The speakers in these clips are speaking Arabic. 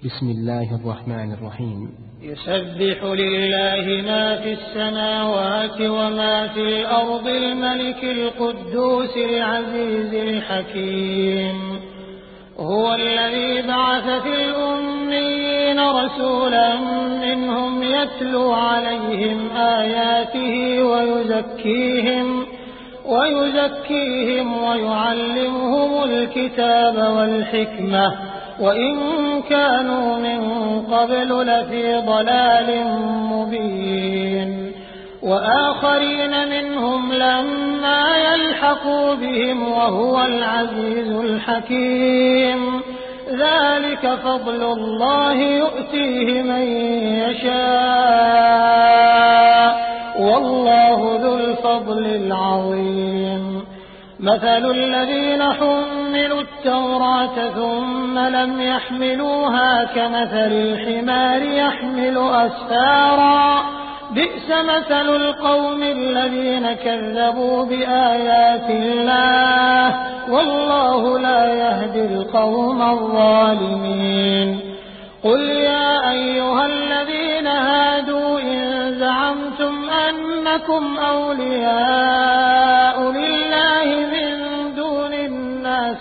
بسم الله الرحمن الرحيم. يسبح لله ما في السماوات وما في الأرض الملك القدوس العزيز الحكيم. هو الذي بعث في الأميين رسولا منهم يتلو عليهم آياته ويزكيهم ويعلمهم الكتاب والحكمة وإن كانوا من قبل لفي ضلال مبين. وآخرين منهم لما يلحقوا بهم وهو العزيز الحكيم. ذلك فضل الله يؤتيه من يشاء والله ذو الفضل العظيم. مثل الذين حملوا التوراة ثم لم يحملوها كمثل الحمار يحمل أسفارا بئس مثل القوم الذين كذبوا بآيات الله والله لا يهدي القوم الظالمين. قل يا أيها الذين هادوا إن زعمتم أنكم أولياء لله من دون الناس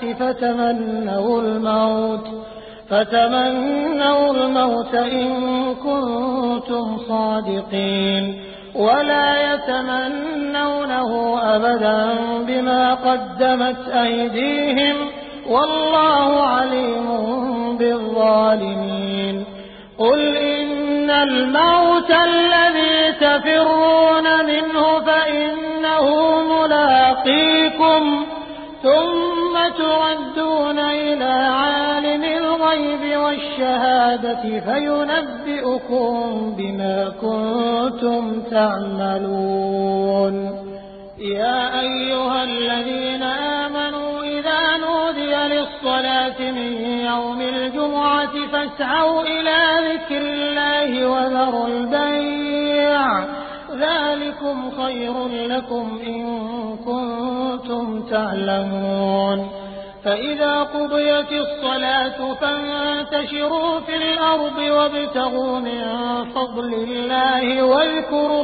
فتمنوا الموت إن كنتم صادقين ولا يتمنونه أبدا بما قدمت أيديهم والله عليم بالظالمين. قل إن الموت الذي تفرون منه فإنه ملاقيكم ثم تردون إلى عالم الغيب والشهادة فينبئكم بما كنتم تعملون. يا أيها الذين آمنوا إذا نودي للصلاة من يوم الجمعة فاسعوا إلى ذكر الله وذروا البيع ذلكم خير لكم إن كنتم تعلمون. فإذا قضيت الصلاة فانتشروا في الأرض وابتغوا من فضل الله واذكروا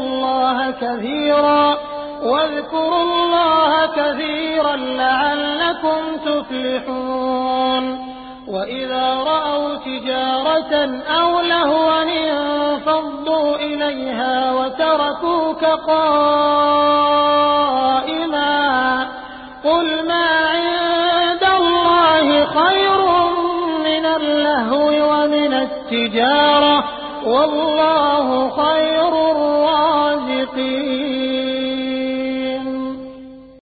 الله كثيرا لعلكم تفلحون. وإذا رأوا تجارة أو لهوا انفضوا إليها وتركوك قائما قل ما عند الله خير من اللهو ومن التجارة والله خير